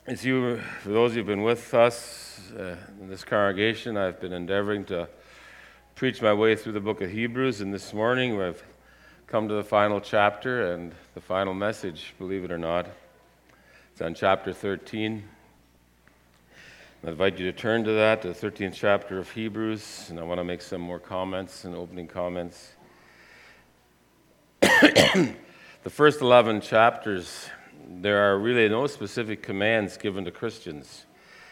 For those who've been with us in this congregation, I've been endeavoring to preach my way through the book of Hebrews, and this morning we've come to the final chapter and the final message, believe it or not. It's on chapter 13. I invite you to turn to that, to the 13th chapter of Hebrews, and I want to make some more comments and opening comments. The first 11 chapters, there are really no specific commands given to Christians.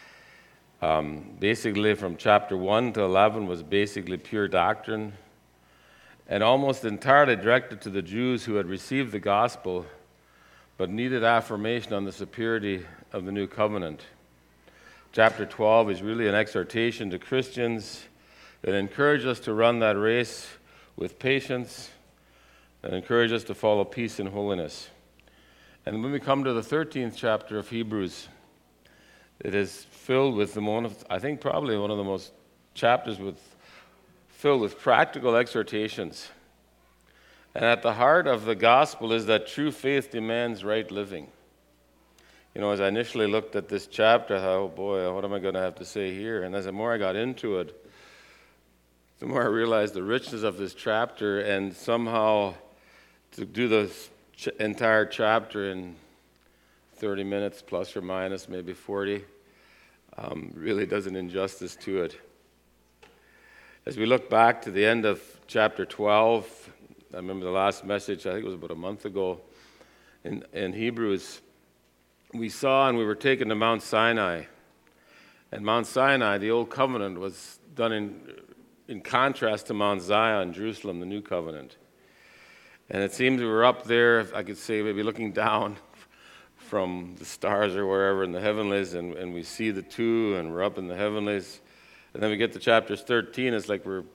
Basically, from chapter 1 to 11 was basically pure doctrine and almost entirely directed to the Jews who had received the gospel but needed affirmation on the security of the new covenant. Chapter 12 is really an exhortation to Christians that encourage us to run that race with patience and encourage us to follow peace and holiness. And when we come to the 13th chapter of Hebrews, it is filled with probably one of the most chapters filled with practical exhortations. And at the heart of the gospel is that true faith demands right living. You know, as I initially looked at this chapter, I thought, oh boy, what am I going to have to say here? And as the more I got into it, the more I realized the richness of this chapter, and somehow to do the entire chapter in 30 minutes, plus or minus, maybe 40, really does an injustice to it. As we look back to the end of chapter 12, I remember the last message, I think it was about a month ago, in Hebrews, we saw and we were taken to Mount Sinai. And Mount Sinai, the Old Covenant, was done in contrast to Mount Zion, Jerusalem, the New Covenant. And it seems we were up there, I could say, maybe looking down from the stars or wherever in the heavenlies, and we see the two, and we're up in the heavenlies. And then we get to chapters 13, it's like we're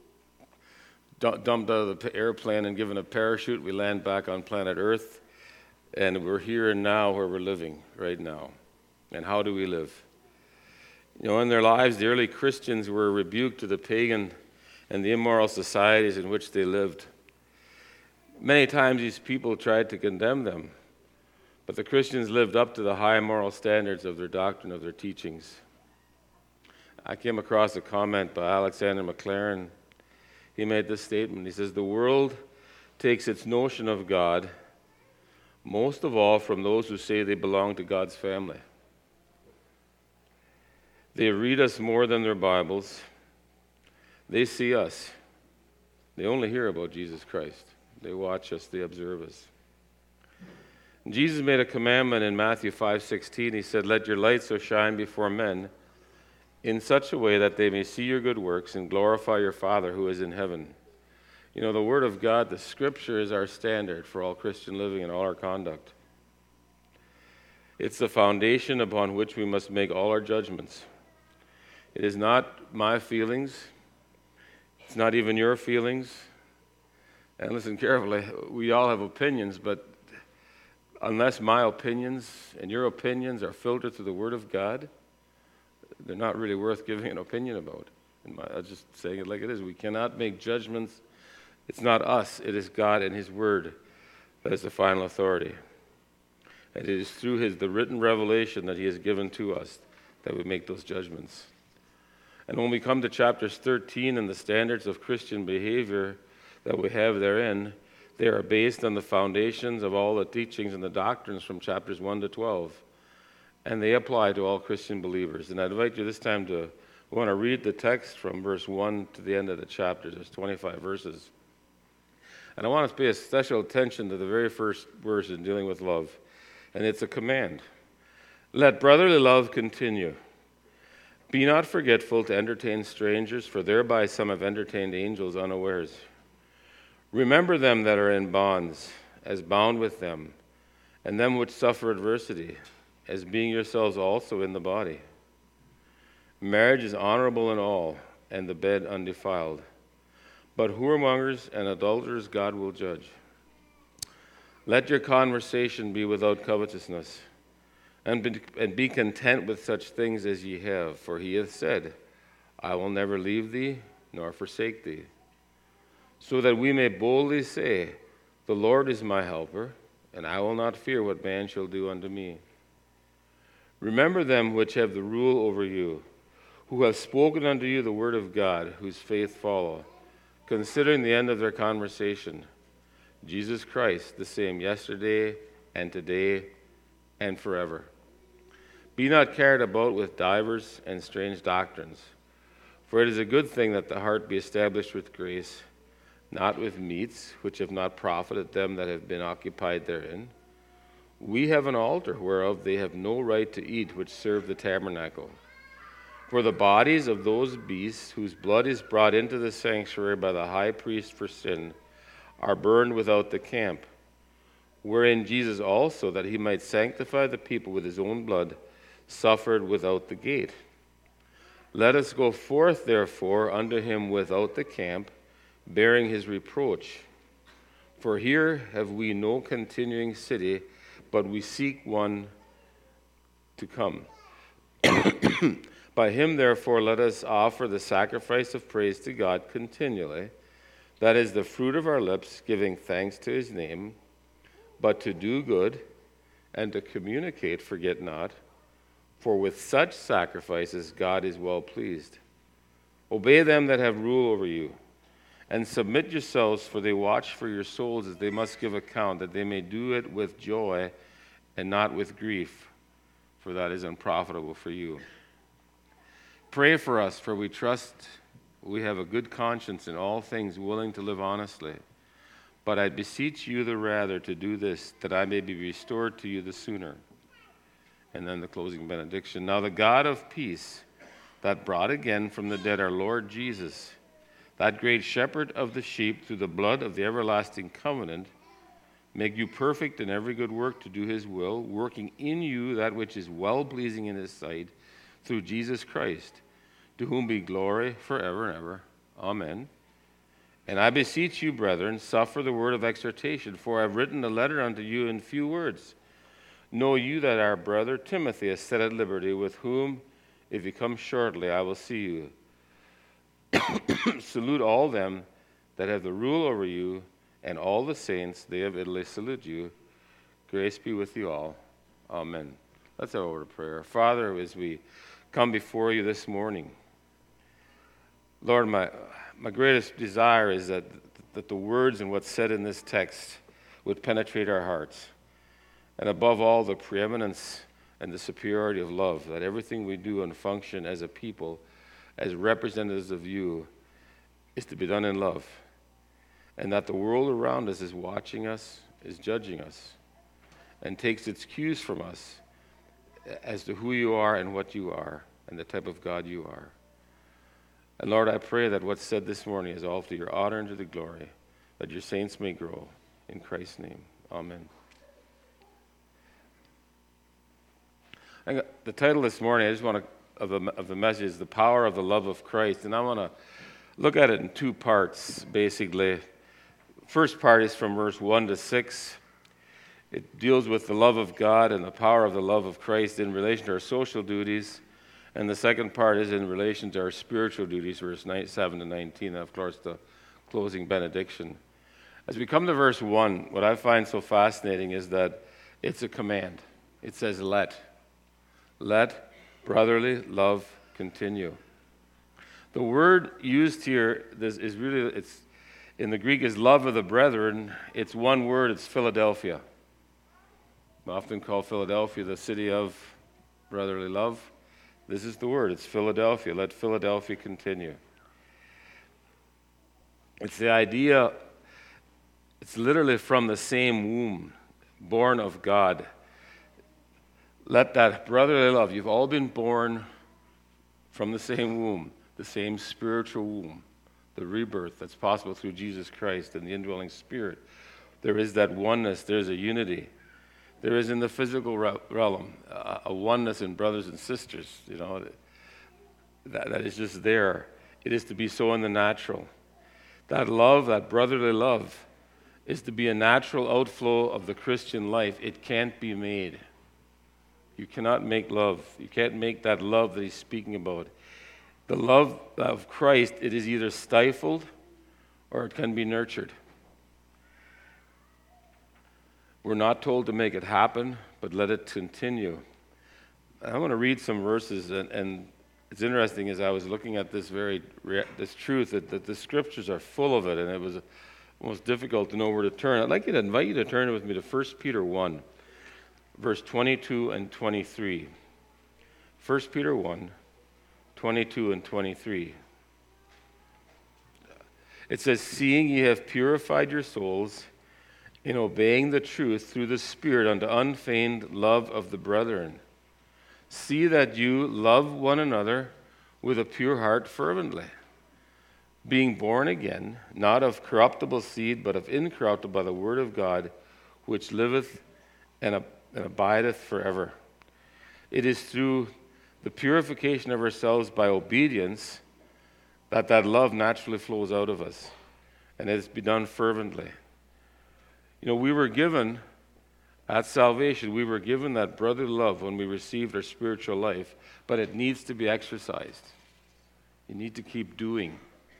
dumped out of the airplane and given a parachute. We land back on planet Earth, and we're here and now where we're living right now. And how do we live? You know, in their lives, the early Christians were rebuked to the pagan and the immoral societies in which they lived. Many times these people tried to condemn them, but the Christians lived up to the high moral standards of their doctrine, of their teachings. I came across a comment by Alexander Maclaren. He made this statement. He says, "The world takes its notion of God, most of all from those who say they belong to God's family. They read us more than their Bibles. They see us. They only hear about Jesus Christ. They watch us, they observe us." And Jesus made a commandment in Matthew 5:16. He said, "Let your light so shine before men in such a way that they may see your good works and glorify your Father who is in heaven." You know, the Word of God, the Scripture, is our standard for all Christian living and all our conduct. It's the foundation upon which we must make all our judgments. It is not my feelings. It's not even your feelings. And listen carefully, we all have opinions, but unless my opinions and your opinions are filtered through the Word of God, they're not really worth giving an opinion about. I'm just saying it like it is. We cannot make judgments. It's not us, it is God and His Word that is the final authority. And it is through the written revelation that He has given to us that we make those judgments. And when we come to chapters 13 and the standards of Christian behavior that we have therein, they are based on the foundations of all the teachings and the doctrines from chapters 1 to 12. And they apply to all Christian believers. And I invite you this time we want to read the text from verse 1 to the end of the chapter. There's 25 verses. And I want to pay a special attention to the very first verse in dealing with love. And it's a command. "Let brotherly love continue. Be not forgetful to entertain strangers, for thereby some have entertained angels unawares. Remember them that are in bonds, as bound with them, and them which suffer adversity, as being yourselves also in the body. Marriage is honorable in all, and the bed undefiled. But whoremongers and adulterers God will judge. Let your conversation be without covetousness, and be content with such things as ye have. For He hath said, I will never leave thee, nor forsake thee. So that we may boldly say, The Lord is my helper, and I will not fear what man shall do unto me. Remember them which have the rule over you, who have spoken unto you the word of God, whose faith follow, considering the end of their conversation. Jesus Christ, the same yesterday and today and forever. Be not carried about with divers and strange doctrines, for it is a good thing that the heart be established with grace, not with meats, which have not profited them that have been occupied therein. We have an altar whereof they have no right to eat, which serve the tabernacle. For the bodies of those beasts whose blood is brought into the sanctuary by the high priest for sin are burned without the camp, wherein Jesus also, that he might sanctify the people with his own blood, suffered without the gate. Let us go forth, therefore, unto him without the camp, bearing his reproach. For here have we no continuing city, but we seek one to come. By him, therefore, let us offer the sacrifice of praise to God continually, that is the fruit of our lips, giving thanks to his name, but to do good and to communicate, forget not, for with such sacrifices God is well pleased. Obey them that have rule over you, and submit yourselves, for they watch for your souls as they must give account, that they may do it with joy and not with grief, for that is unprofitable for you. Pray for us, for we trust we have a good conscience in all things, willing to live honestly. But I beseech you the rather to do this, that I may be restored to you the sooner. And then the closing benediction. Now the God of peace, that brought again from the dead our Lord Jesus, that great shepherd of the sheep, through the blood of the everlasting covenant, make you perfect in every good work to do his will, working in you that which is well-pleasing in his sight, through Jesus Christ, to whom be glory forever and ever. Amen. And I beseech you, brethren, suffer the word of exhortation, for I have written a letter unto you in few words. Know you that our brother Timothy is set at liberty, with whom, if he comes shortly, I will see you. Salute all them that have the rule over you, and all the saints, they of Italy, salute you. Grace be with you all. Amen. Let's have a word of prayer. Father, as we come before you this morning, Lord, my greatest desire is that the words and what's said in this text would penetrate our hearts. And above all, the preeminence and the superiority of love, that everything we do and function as a people, as representatives of you, is to be done in love. And that the world around us is watching us, is judging us, and takes its cues from us as to who you are and what you are and the type of God you are. And Lord, I pray that what's said this morning is all to your honor and to the glory, that your saints may grow. In Christ's name, amen. And the title this morning, of the message is The Power of the Love of Christ. And I want to look at it in two parts, basically. First part is from verse 1 to 6. It deals with the love of God and the power of the love of Christ in relation to our social duties. And the second part is in relation to our spiritual duties, verse 7 to 19, and of course the closing benediction. As we come to verse 1, what I find so fascinating is that it's a command. It says, let brotherly love continue. The word used here it's in the Greek is love of the brethren. It's one word, it's Philadelphia. We often call Philadelphia the city of brotherly love. This is the word, it's Philadelphia. Let Philadelphia continue. It's the idea, it's literally from the same womb, born of God. Let that brotherly love, you've all been born from the same womb, the same spiritual womb, the rebirth that's possible through Jesus Christ and the indwelling Spirit. There is that oneness, there's a unity. There is in the physical realm a oneness in brothers and sisters, that is just there. It is to be so in the natural. That love, that brotherly love, is to be a natural outflow of the Christian life. It can't be made. You cannot make love. You can't make that love that he's speaking about. The love of Christ, it is either stifled or it can be nurtured. We're not told to make it happen, but let it continue. I want to read some verses, and it's interesting as I was looking at this this truth that the scriptures are full of it, and it was almost difficult to know where to turn. I'd like to invite you to turn with me to 1 Peter 1, verse 22 and 23. 1 Peter 1, 22 and 23. It says, "Seeing ye have purified your souls in obeying the truth through the Spirit unto unfeigned love of the brethren. See that you love one another with a pure heart fervently, being born again, not of corruptible seed, but of incorruptible by the word of God, which liveth and abideth forever. It is through the purification of ourselves by obedience that love naturally flows out of us, and it is be done fervently." You know, we were given, at salvation, we were given that brotherly love when we received our spiritual life, but it needs to be exercised. You need to keep doing.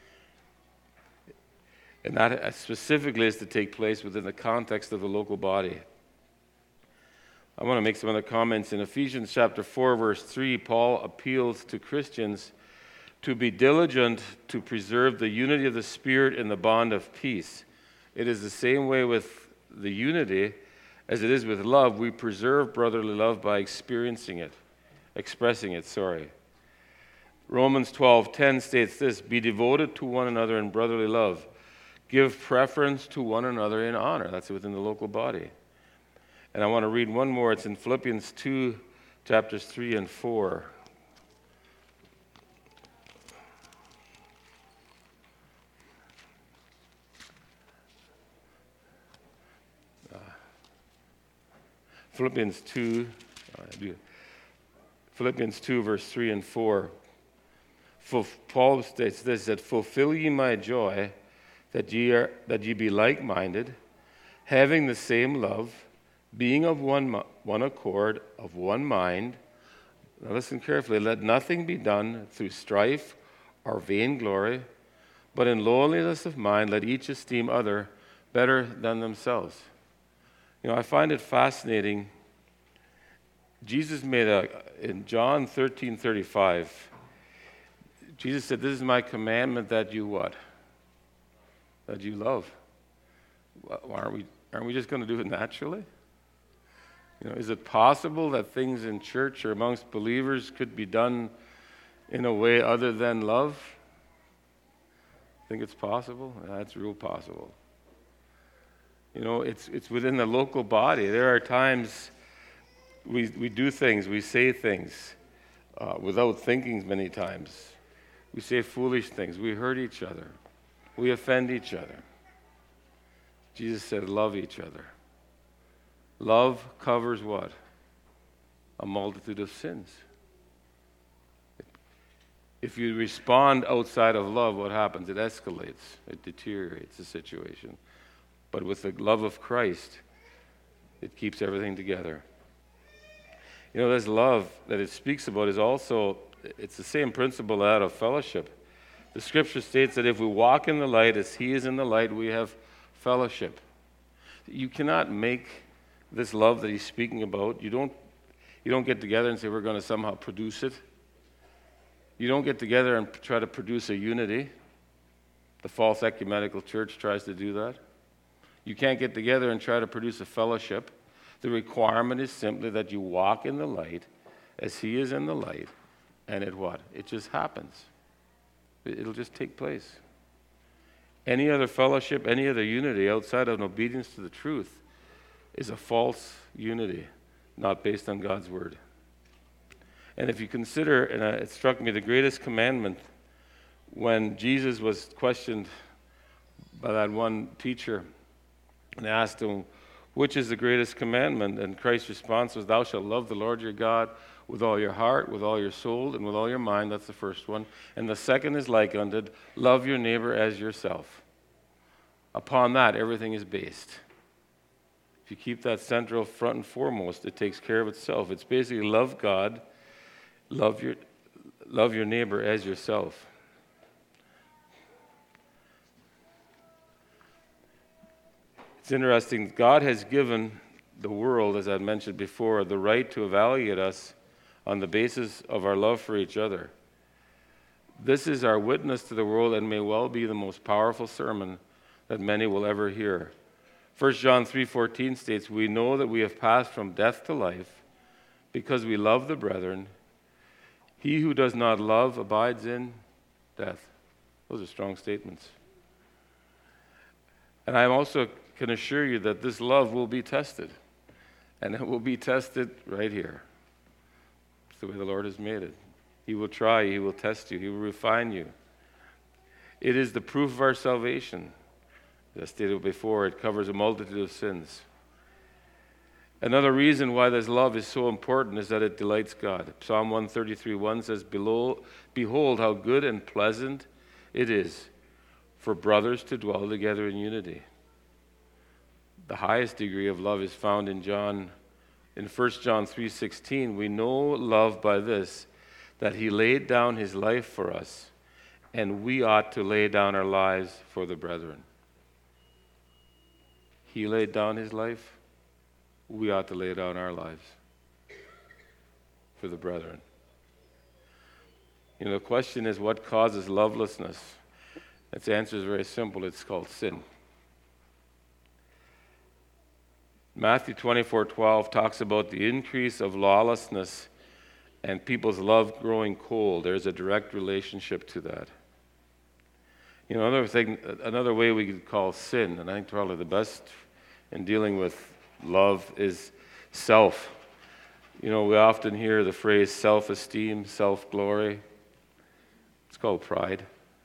And that specifically is to take place within the context of the local body. I want to make some other comments. In Ephesians chapter 4, verse 3, Paul appeals to Christians to be diligent to preserve the unity of the Spirit in the bond of peace. It is the same way with the unity as it is with love. We preserve brotherly love by expressing it. Romans 12:10 states this, "Be devoted to one another in brotherly love. Give preference to one another in honor." That's within the local body. And I want to read one more. It's in Philippians 2, chapters 3 and 4. Philippians 2, verse 3 and 4. Paul states this, that "Fulfill ye my joy, that ye be like-minded, having the same love, being of one accord, of one mind." Now listen carefully. "Let nothing be done through strife or vainglory, but in lowliness of mind let each esteem other better than themselves." You know, I find it fascinating. Jesus in John 13:35, Jesus said, "This is my commandment, that you" what? That you love. Well, aren't we just going to do it naturally? You know, is it possible that things in church or amongst believers could be done in a way other than love? Think it's possible? Yeah, it's real possible. You know, it's within the local body. There are times we do things, we say things without thinking many times. We say foolish things. We hurt each other. We offend each other. Jesus said, love each other. Love covers what? A multitude of sins. If you respond outside of love, what happens? It escalates. It deteriorates the situation. But with the love of Christ, it keeps everything together. You know, this love that it speaks about is also, it's the same principle out of fellowship. The scripture states that if we walk in the light as he is in the light, we have fellowship. You cannot make this love that he's speaking about. You don't get together and say we're going to somehow produce it. You don't get together and try to produce a unity. The false ecumenical church tries to do that. You can't get together and try to produce a fellowship. The requirement is simply that you walk in the light as he is in the light, and it just happens. It'll just take place. Any other fellowship, any other unity outside of an obedience to the truth is a false unity, not based on God's word. And if you consider, and it struck me, the greatest commandment, when Jesus was questioned by that one teacher and asked him, which is the greatest commandment? And Christ's response was, thou shalt love the Lord your God with all your heart, with all your soul, and with all your mind. That's the first one. And the second is like unto it, love your neighbor as yourself. Upon that, everything is based. If you keep that central front and foremost, it takes care of itself. It's basically love God, love your neighbor as yourself. It's interesting. God has given the world, as I mentioned before, the right to evaluate us on the basis of our love for each other. This is our witness to the world and may well be the most powerful sermon that many will ever hear. 1 John 3:14 states, "We know that we have passed from death to life because we love the brethren. He who does not love abides in death." Those are strong statements. And I also can assure you that this love will be tested. And it will be tested right here. It's the way the Lord has made it. He will try you, He will test you, He will refine you. It is the proof of our salvation. As I stated before, it covers a multitude of sins. Another reason why this love is so important is that it delights God. Psalm 133:1 says, "Behold how good and pleasant it is for brothers to dwell together in unity." The highest degree of love is found in 1 John 3:16. "We know love by this, that He laid down His life for us, and we ought to lay down our lives for the brethren." He laid down His life. We ought to lay down our lives for the brethren. The question is, what causes lovelessness? Its answer is very simple. It's called sin. Matthew 24:12 talks about the increase of lawlessness and people's love growing cold. There's a direct relationship to that. Another way we could call sin, and I think probably the best in dealing with love, is self. We often hear the phrase self-esteem, self-glory. It's called pride.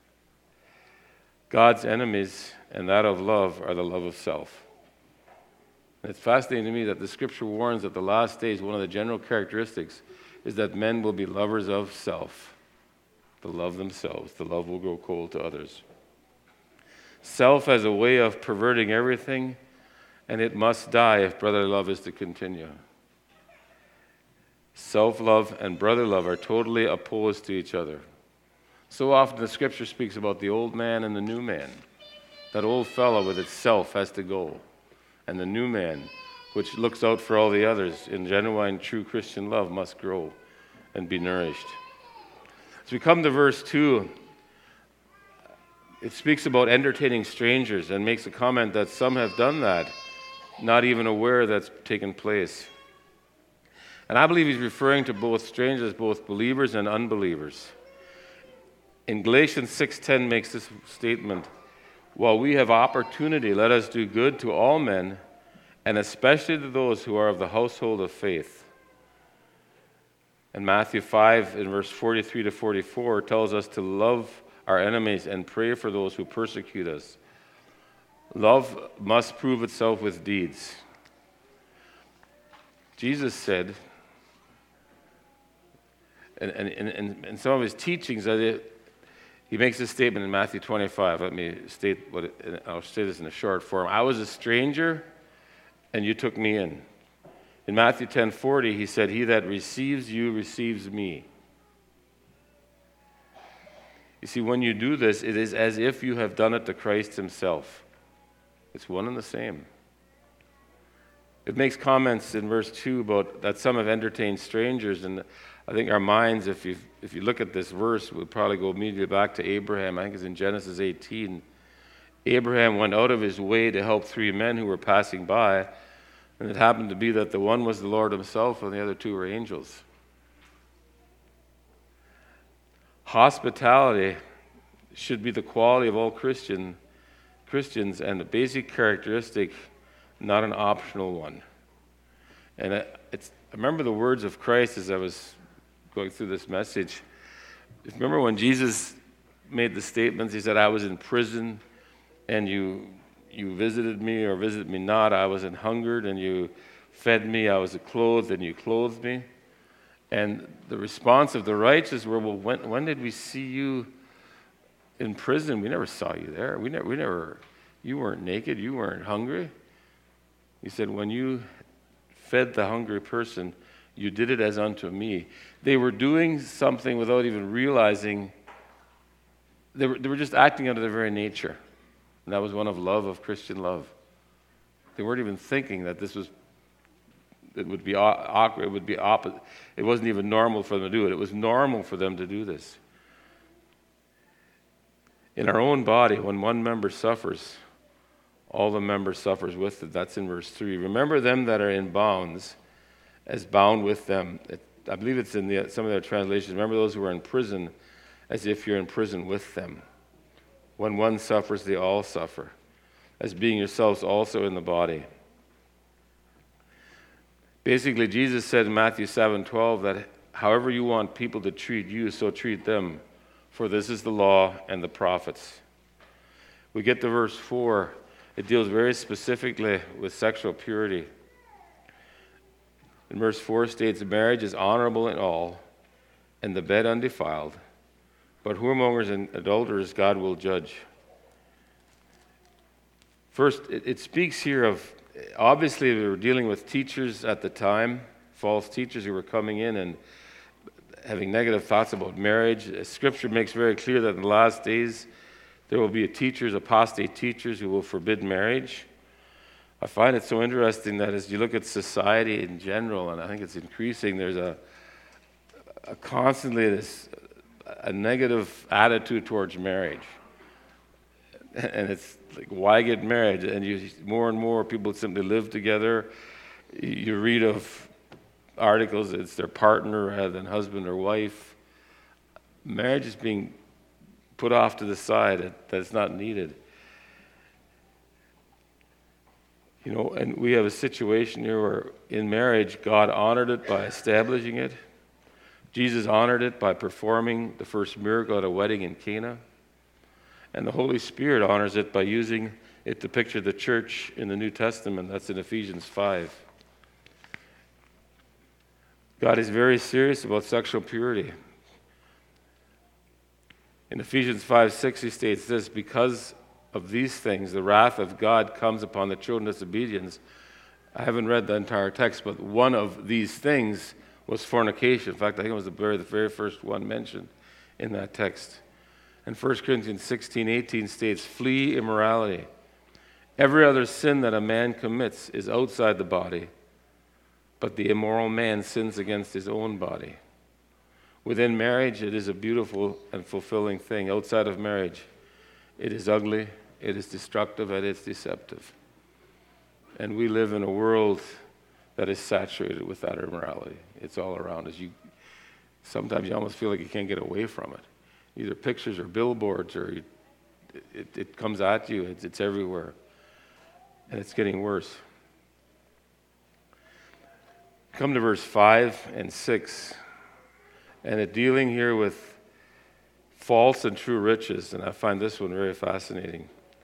God's enemies and that of love are the love of self. And it's fascinating to me that the Scripture warns that the last days, one of the general characteristics is that men will be lovers of self. They'll love themselves. The love will grow cold to others. Self has a way of perverting everything, and it must die if brotherly love is to continue. Self-love and brother love are totally opposed to each other. So often the Scripture speaks about the old man and the new man. That old fellow with its self has to go. And the new man, which looks out for all the others in genuine, true Christian love, must grow and be nourished. As we come to verse 2, it speaks about entertaining strangers and makes a comment that some have done that, not even aware that's taken place. And I believe he's referring to both strangers, both believers and unbelievers. In Galatians 6:10 makes this statement, "While we have opportunity, let us do good to all men, and especially to those who are of the household of faith." And Matthew 5 in verse 43 to 44 tells us to love our enemies and pray for those who persecute us. Love must prove itself with deeds. Jesus said, and in some of his teachings, he makes this statement in Matthew 25. Let me state I'll say this in a short form. "I was a stranger, and you took me in." In Matthew 10:40, he said, "He that receives you receives me." You see, when you do this, it is as if you have done it to Christ himself. It's one and the same. It makes comments in verse 2 about that some have entertained strangers, and I think our minds, if you look at this verse, would probably go immediately back to Abraham. I think it's in Genesis 18. Abraham went out of his way to help three men who were passing by, and it happened to be that the one was the Lord himself and the other two were angels. Hospitality should be the quality of all Christians and a basic characteristic, not an optional one. And I remember the words of Christ as I was going through this message. Remember when Jesus made the statements, he said, "I was in prison and you visited me or visited me not. I was hungered and you fed me. I was clothed and you clothed me." And the response of the righteous were, "Well, when did we see you in prison? We never saw you there. We never. You weren't naked. You weren't hungry." He said, "When you fed the hungry person, you did it as unto me." They were doing something without even realizing. They were just acting out of their very nature. And that was one of Christian love. They weren't even thinking that this was it would be awkward. It would be opposite. It wasn't even normal for them to do it. It was normal for them to do this. In our own body, when one member suffers, all the members suffers with it. That's in verse 3. Remember them that are in bonds, as bound with them. I believe it's in some of their translations. Remember those who are in prison, as if you're in prison with them. When one suffers, they all suffer, as being yourselves also in the body. Basically, Jesus said in Matthew 7:12 that however you want people to treat you, so treat them, for this is the law and the prophets. We get to verse 4. It deals very specifically with sexual purity. In verse 4 states, marriage is honorable in all, and the bed undefiled, but whoremongers and adulterers God will judge. First, it speaks here of, obviously we were dealing with teachers at the time, false teachers who were coming in and having negative thoughts about marriage. Scripture makes very clear that in the last days there will be teachers, apostate teachers, who will forbid marriage. I find it so interesting that as you look at society in general, and I think it's increasing, there's a constantly a negative attitude towards marriage. And it's like, why get married? And more and more people simply live together. You read of articles, it's their partner rather than husband or wife. Marriage is being put off to the side, that it's not needed. And we have a situation here where in marriage, God honored it by establishing it. Jesus honored it by performing the first miracle at a wedding in Cana. And the Holy Spirit honors it by using it to picture the church in the New Testament. That's in Ephesians 5. God is very serious about sexual purity. In Ephesians 5:6, he states this, because of these things, the wrath of God comes upon the children of disobedience. I haven't read the entire text, but one of these things was fornication. In fact, I think it was the very first one mentioned in that text. And 1 Corinthians 16:18 states, flee immorality. Every other sin that a man commits is outside the body, but the immoral man sins against his own body. Within marriage, it is a beautiful and fulfilling thing. Outside of marriage, it is ugly, it is destructive, and it's deceptive. And we live in a world that is saturated with that immorality. It's all around us. Sometimes you almost feel like you can't get away from it. Either pictures or billboards, or it comes at you. It's everywhere. And it's getting worse. Come to verse 5 and 6. And it's dealing here with false and true riches. And I find this one very fascinating.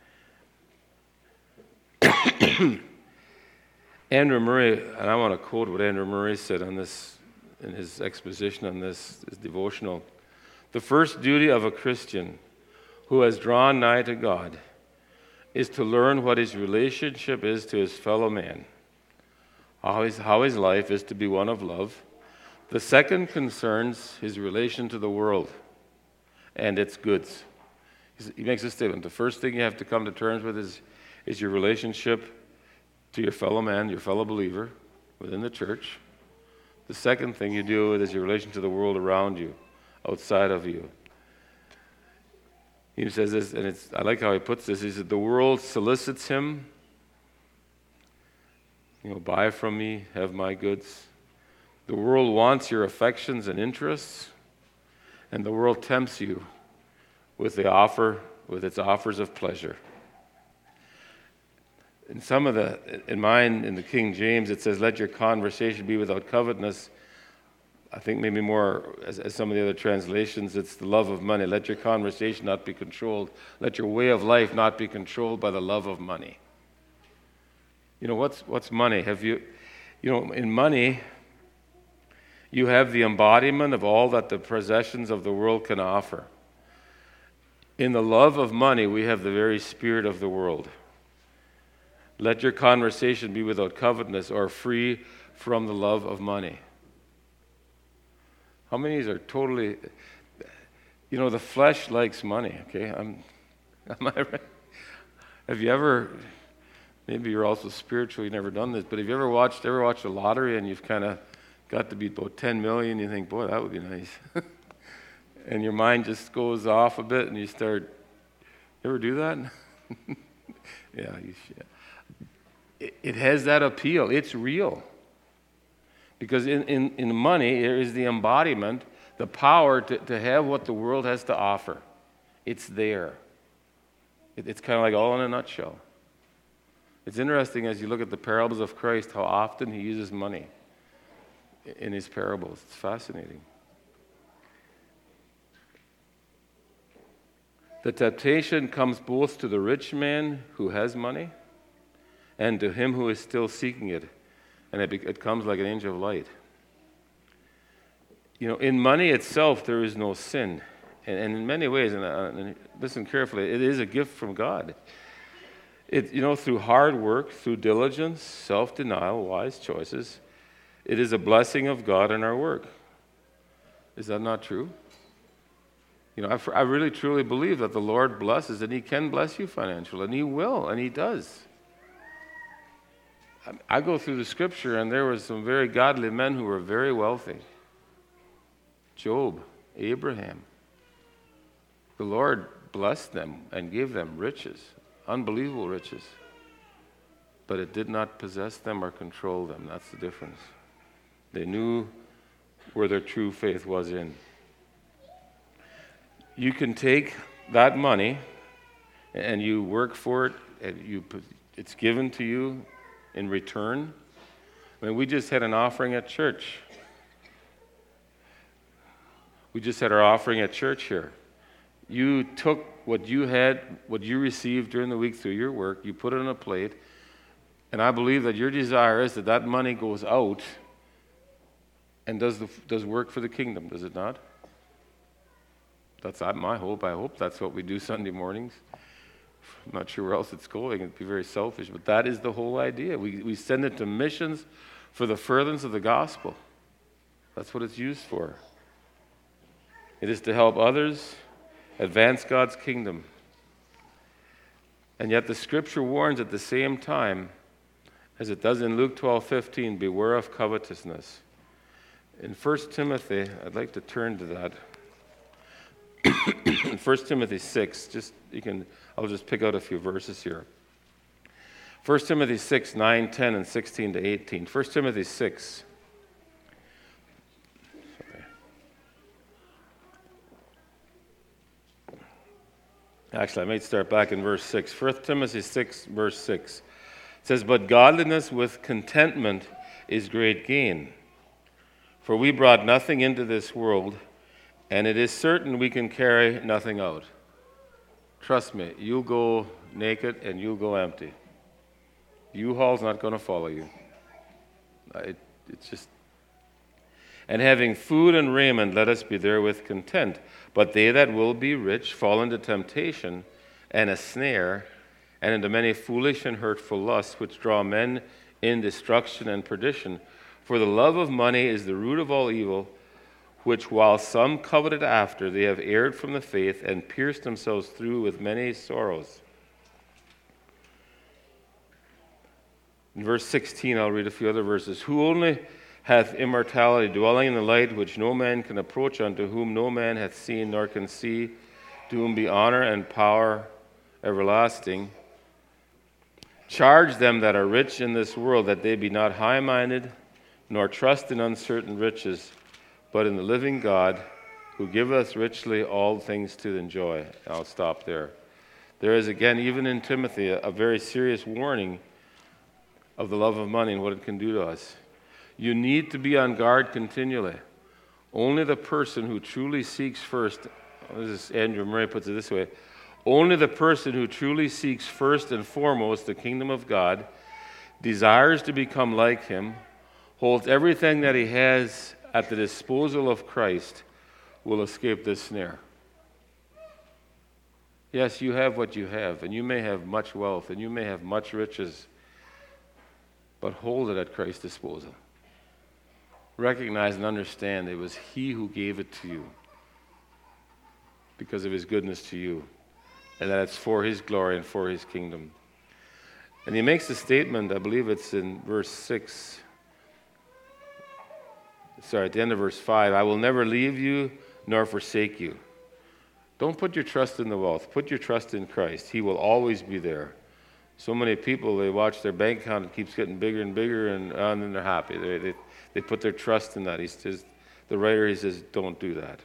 Andrew Murray, and I want to quote what Andrew Murray said on this, in his exposition on this, his devotional. The first duty of a Christian who has drawn nigh to God is to learn what his relationship is to his fellow man, how his life is to be one of love. The second concerns his relation to the world and its goods. He makes a statement. The first thing you have to come to terms with is your relationship to your fellow man, your fellow believer within the church. The second thing you deal with is your relation to the world around you, outside of you. He says this, and I like how he puts this. He said, the world solicits him. Buy from me, have my goods. The world wants your affections and interests, and the world tempts you with its offers of pleasure. In the King James, it says, let your conversation be without covetousness. I think maybe more, as some of the other translations, it's the love of money. Let your conversation not be controlled. Let your way of life not be controlled by the love of money. What's money? In money, you have the embodiment of all that the possessions of the world can offer. In the love of money, we have the very spirit of the world. Let your conversation be without covetousness, or free from the love of money. How many of these are totally, the flesh likes money, okay? Am I right? Have you ever Maybe you're also spiritual, you've never done this, but have you ever watched the lottery and you've kind of got to be about 10 million, you think, boy, that would be nice. And your mind just goes off a bit and you start, you ever do that? Yeah, you should. It has that appeal. It's real. Because in money, there is the embodiment, the power to have what the world has to offer. It's there. It's kind of like all in a nutshell. It's interesting as you look at the parables of Christ, how often he uses money in his parables. It's fascinating. The temptation comes both to the rich man who has money and to him who is still seeking it. And it comes like an angel of light. You know, in money itself, there is no sin. And in many ways, and listen carefully, it is a gift from God. Through hard work, through diligence, self-denial, wise choices, it is a blessing of God in our work. Is that not true? I really truly believe that the Lord blesses, and he can bless you financially, and he will, and he does. I go through the scripture, and there were some very godly men who were very wealthy. Job, Abraham. The Lord blessed them and gave them riches, unbelievable riches. But it did not possess them or control them. That's the difference. They knew where their true faith was in. You can take that money and you work for it, and it's given to you in return. I mean, we just had an offering at church. We just had our offering at church here. You took what you had, what you received during the week through your work, you put it on a plate, and I believe that your desire is that money goes out and does work for the kingdom, does it not? That's my hope. I hope that's what we do Sunday mornings. I'm not sure where else it's going. It'd be very selfish, but that is the whole idea. We send it to missions for the furtherance of the gospel. That's what it's used for. It is to help others advance God's kingdom. And yet the scripture warns at the same time, as it does in Luke 12:15, beware of covetousness. In 1 Timothy, I'd like to turn to that. In 1 Timothy 6, I'll just pick out a few verses here. 1 Timothy 6, 9, 10, and 16 to 18. 1 Timothy 6. Actually, I might start back in verse 6. 1 Timothy 6, verse 6. It says, "But godliness with contentment is great gain. For we brought nothing into this world, and it is certain we can carry nothing out." Trust me, you'll go naked and you'll go empty. U-Haul's not going to follow you. It's just... "And having food and raiment, let us be therewith content. But they that will be rich fall into temptation and a snare, and into many foolish and hurtful lusts, which draw men in destruction and perdition. For the love of money is the root of all evil, which while some coveted after, they have erred from the faith and pierced themselves through with many sorrows." In verse 16, I'll read a few other verses. "Who only hath immortality, dwelling in the light which no man can approach unto, whom no man hath seen nor can see, to whom be honor and power everlasting. Charge them that are rich in this world, that they be not high-minded, nor trust in uncertain riches, but in the living God, who giveth richly all things to enjoy." I'll stop there. There is, again, even in Timothy, a very serious warning of the love of money and what it can do to us. You need to be on guard continually. Only the person who truly seeks first, this is Andrew Murray puts it this way, only the person who truly seeks first and foremost the kingdom of God, desires to become like him, holds everything that he has at the disposal of Christ, will escape this snare. Yes, you have what you have, and you may have much wealth, and you may have much riches, but hold it at Christ's disposal. Recognize and understand it was he who gave it to you because of his goodness to you, and that it's for his glory and for his kingdom. And he makes a statement, I believe it's in verse 6. Sorry, at the end of verse 5. I will never leave you nor forsake you. Don't put your trust in the wealth. Put your trust in Christ. He will always be there. So many people, they watch their bank account, it keeps getting bigger and bigger, and then they're happy. They put their trust in that. He says, the writer, he says, don't do that.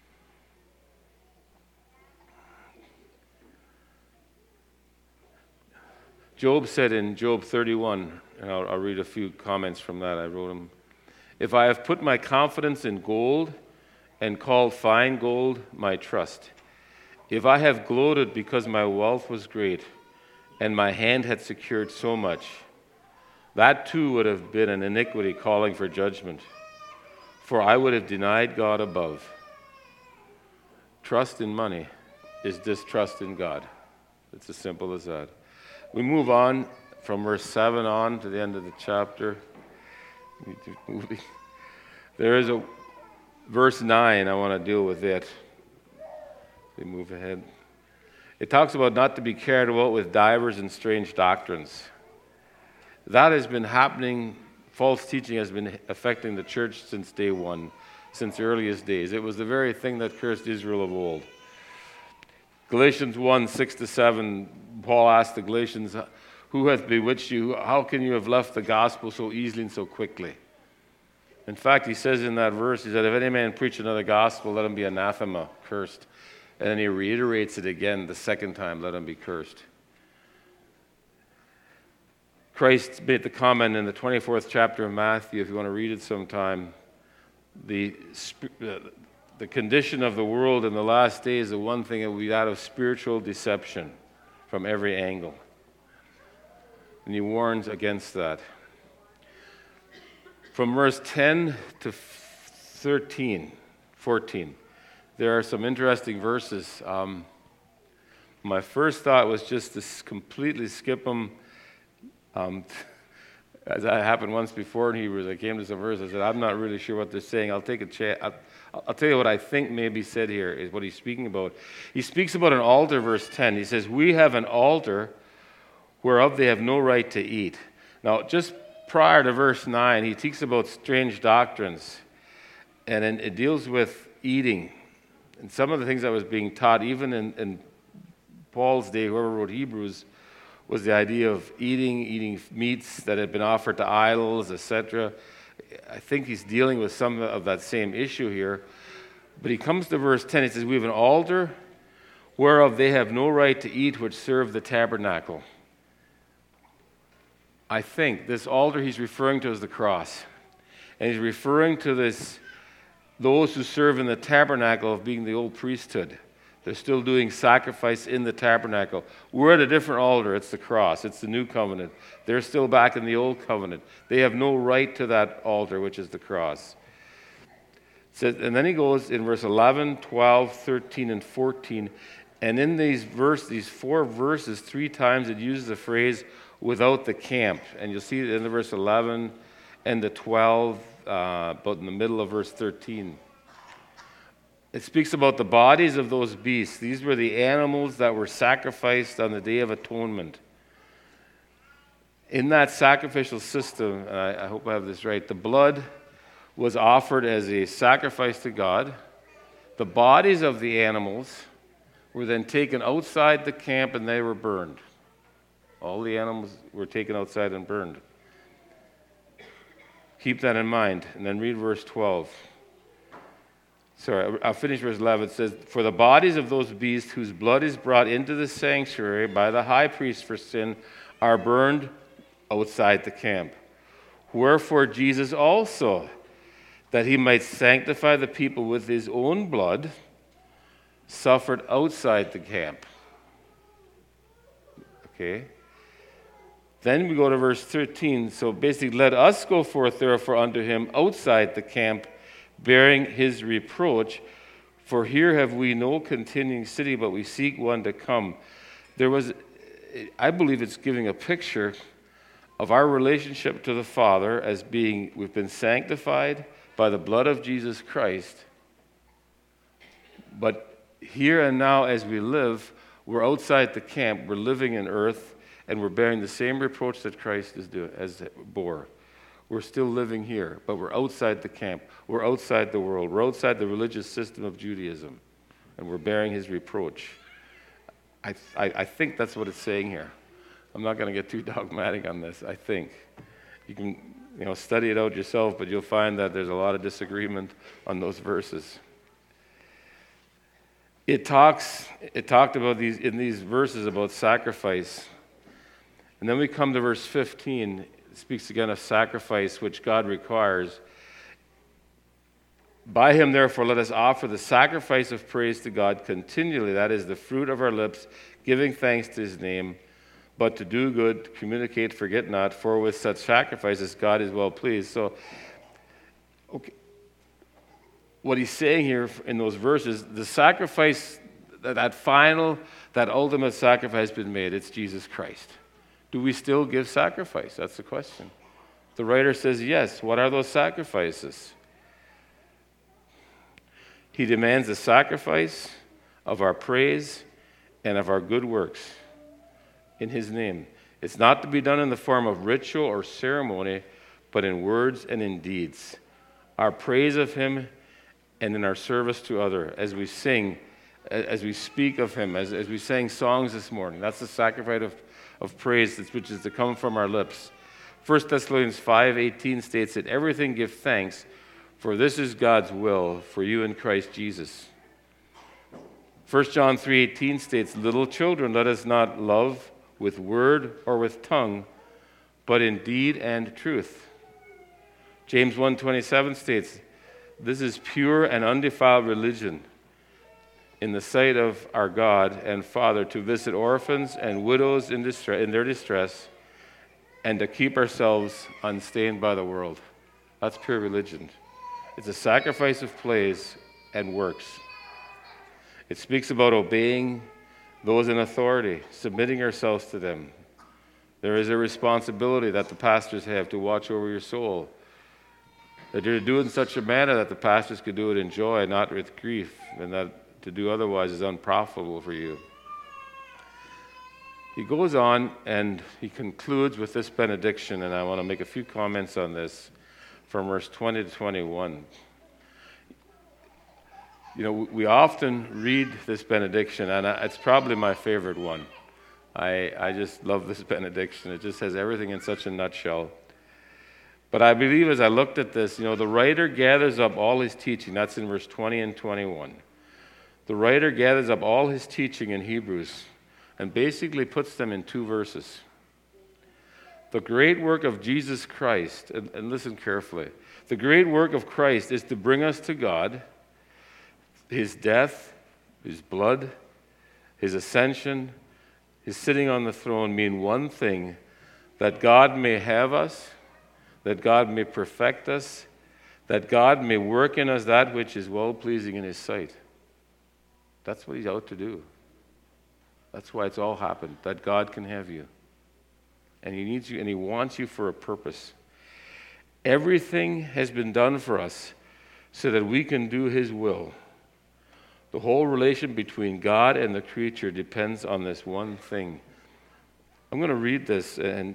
Job said in Job 31, and I'll read a few comments from that. I wrote them. If I have put my confidence in gold and called fine gold my trust, if I have gloated because my wealth was great and my hand had secured so much, that too would have been an iniquity calling for judgment, for I would have denied God above. Trust in money is distrust in God. It's as simple as that. We move on from verse 7 on to the end of the chapter. There is a verse 9, I want to deal with it. We move ahead. It talks about not to be carried about with divers and strange doctrines. That has been happening. False teaching has been affecting the church since day one, since the earliest days. It was the very thing that cursed Israel of old. Galatians 1, 6-7, Paul asked the Galatians, who hath bewitched you? How can you have left the gospel so easily and so quickly? In fact, he says in that verse, he said, if any man preach another gospel, let him be anathema, cursed. And then he reiterates it again the second time, let him be cursed. Christ made the comment in the 24th chapter of Matthew, if you want to read it sometime, the condition of the world in the last days, the one thing that will be that of spiritual deception from every angle. And he warns against that. From verse 10 to 14, there are some interesting verses. My first thought was just to completely skip them. As that happened once before in Hebrews, I came to some verses. I said, I'm not really sure what they're saying. I'll take a chance. I'll tell you what I think may be said here is what he's speaking about. He speaks about an altar, verse 10. He says, we have an altar whereof they have no right to eat. Now, just prior to verse 9, he speaks about strange doctrines. And then it deals with eating. And some of the things that was being taught, even in Paul's day, whoever wrote Hebrews, was the idea of eating meats that had been offered to idols, etc. I think he's dealing with some of that same issue here. But he comes to verse 10, he says, we have an altar whereof they have no right to eat which serve the tabernacle. I think this altar he's referring to as the cross. And he's referring to those who serve in the tabernacle of being the old priesthood. They're still doing sacrifice in the tabernacle. We're at a different altar. It's the cross. It's the new covenant. They're still back in the old covenant. They have no right to that altar, which is the cross. And then he goes in verse 11, 12, 13, and 14. And in these four verses, 3 times it uses the phrase, without the camp. And you'll see it in the verse 11 and the 12, about in the middle of verse 13. It speaks about the bodies of those beasts. These were the animals that were sacrificed on the Day of Atonement. In that sacrificial system, and I hope I have this right, the blood was offered as a sacrifice to God. The bodies of the animals were then taken outside the camp and they were burned. All the animals were taken outside and burned. Keep that in mind. And then read verse 12. Sorry, I'll finish verse 11. It says, for the bodies of those beasts whose blood is brought into the sanctuary by the high priest for sin are burned outside the camp. Wherefore Jesus also, that he might sanctify the people with his own blood, suffered outside the camp. Okay. Then we go to verse 13. So basically, let us go forth therefore unto him outside the camp, bearing his reproach. For here have we no continuing city, but we seek one to come. I believe it's giving a picture of our relationship to the Father as being, we've been sanctified by the blood of Jesus Christ. But here and now as we live, we're outside the camp, we're living in earth, and we're bearing the same reproach that Christ has bore. We're still living here, but we're outside the camp. We're outside the world. We're outside the religious system of Judaism, and we're bearing his reproach. I think that's what it's saying here. I'm not going to get too dogmatic on this, I think. You can study it out yourself, but you'll find that there's a lot of disagreement on those verses. It talked about in these verses about sacrifice. And then we come to verse 15. It speaks again of sacrifice, which God requires. By him, therefore, let us offer the sacrifice of praise to God continually. That is the fruit of our lips, giving thanks to his name. But to do good, communicate, forget not, for with such sacrifices God is well pleased. So, okay, what he's saying here in those verses, the sacrifice, that ultimate sacrifice has been made. It's Jesus Christ. Do we still give sacrifice? That's the question. The writer says yes. What are those sacrifices? He demands a sacrifice of our praise and of our good works in his name. It's not to be done in the form of ritual or ceremony, but in words and in deeds. Our praise of him and in our service to others, as we sing, as we speak of him, as we sang songs this morning. That's the sacrifice of praise which is to come from our lips. 1 Thessalonians 5:18 states that everything give thanks, for this is God's will for you in Christ Jesus. 1 John 3:18 states, little children, let us not love with word or with tongue, but in deed and truth. James 1:27 states, this is pure and undefiled religion in the sight of our God and Father, to visit orphans and widows in their distress, and to keep ourselves unstained by the world. That's pure religion. It's a sacrifice of praise and works. It speaks about obeying those in authority, submitting ourselves to them. There is a responsibility that the pastors have to watch over your soul, that you're to do it in such a manner that the pastors could do it in joy, not with grief, and that to do otherwise is unprofitable for you. He goes on and he concludes with this benediction, and I want to make a few comments on this from verse 20 to 21. We often read this benediction, and it's probably my favorite one. I just love this benediction. It just has everything in such a nutshell. But I believe as I looked at this, the writer gathers up all his teaching. That's in verse 20 and 21. The writer gathers up all his teaching in Hebrews and basically puts them in two verses. The great work of Jesus Christ, and listen carefully, the great work of Christ is to bring us to God. His death, his blood, his ascension, his sitting on the throne mean one thing, that God may have us, that God may perfect us, that God may work in us that which is well-pleasing in his sight. That's what he's out to do. That's why it's all happened, that God can have you. And he needs you, and he wants you for a purpose. Everything has been done for us so that we can do his will. The whole relation between God and the creature depends on this one thing. I'm going to read this, and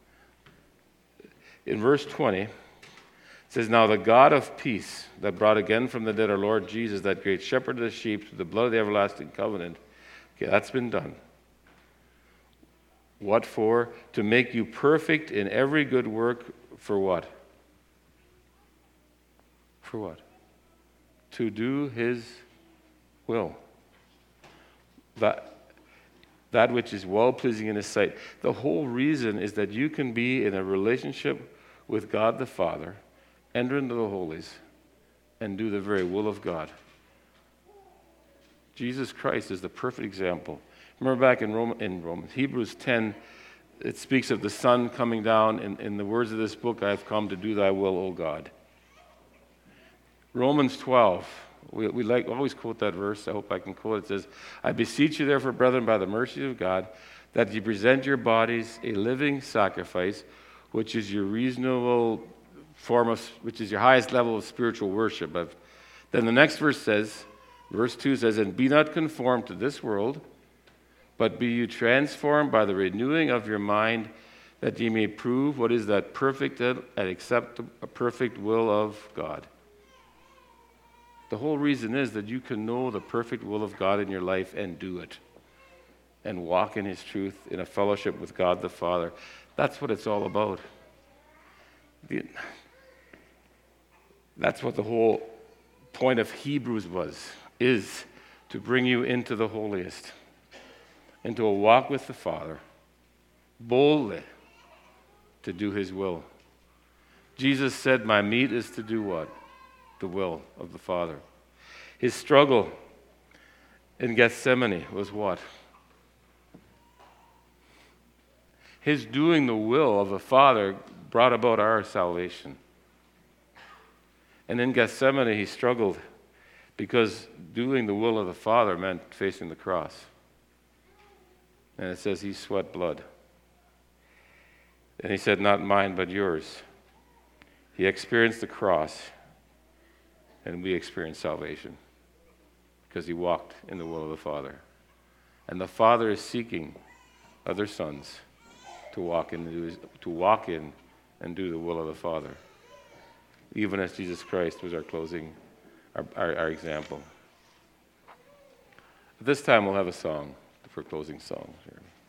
in verse 20, it says, now the God of peace that brought again from the dead our Lord Jesus, that great shepherd of the sheep, through the blood of the everlasting covenant. Okay, that's been done. What for? To make you perfect in every good work. For what? For what? To do his will. That which is well-pleasing in his sight. The whole reason is that you can be in a relationship with God the Father, enter into the holies, and do the very will of God. Jesus Christ is the perfect example. Remember back in Romans, Hebrews 10, it speaks of the Son coming down. In the words of this book, I have come to do thy will, O God. Romans 12, we always quote that verse. I hope I can quote it. It says, I beseech you therefore, brethren, by the mercies of God, that you present your bodies a living sacrifice, which is your reasonable which is your highest level of spiritual worship. Then the next verse 2 says, and be not conformed to this world, But be you transformed by the renewing of your mind, that ye may prove what is that perfect and acceptable, perfect will of God. The whole reason is that you can know the perfect will of God in your life and do it, and walk in His truth in a fellowship with God the Father. That's what it's all about. That's what the whole point of Hebrews is to bring you into the holiest, into a walk with the Father, boldly to do His will. Jesus said, my meat is to do what? The will of the Father. His struggle in Gethsemane was what? His doing the will of the Father brought about our salvation. And in Gethsemane, he struggled because doing the will of the Father meant facing the cross. And it says he sweat blood. And he said, not mine, but yours. He experienced the cross, and we experienced salvation because he walked in the will of the Father. And the Father is seeking other sons to walk in and do the will of the Father, even as Jesus Christ was our example. At this time, we'll have a song for closing song here.